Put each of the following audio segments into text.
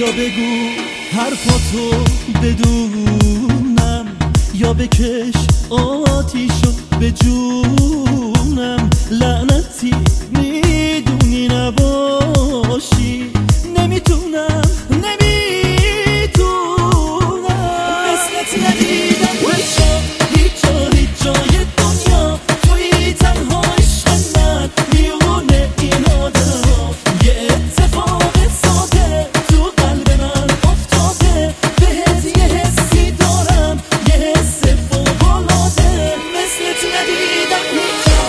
بگو حرفاتو بدونم، یا بکش آتیشو به جونم. لعنتی میدونی نباشی، نمیتونم مثلت ندیدم هیچ جای دنیا. توی تنها عشق من میونه این آدم. یه اتفاق ساده تو قلب من افتاده، بهت یه حسی دارم، یه حس فوق‌العاده. مثلت ندیدم هیچ جا.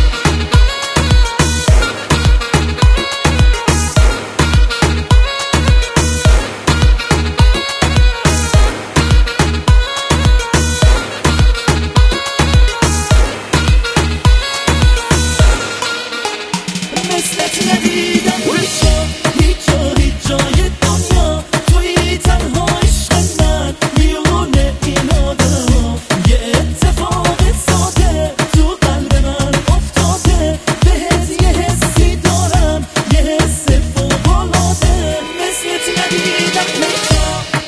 مثلت ندیدم هیچ جای دنیا. توی تنها عشق من میونه این آدم. یه اتفاق ساده تو قلب من افتاده، بهت یه حسی دارم، یه حس فوق‌العاده. مثلت ندیدم هیچ جا.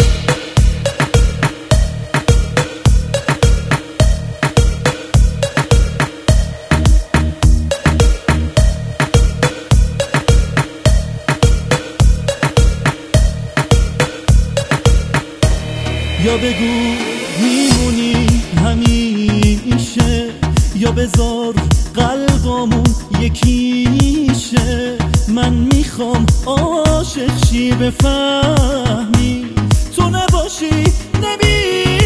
یا بگو میمونی همیشه، یا بذار قلبمون یکیشه. من میخوام عاشق شی بفهمی، تو نباشی نمی‌فهمی.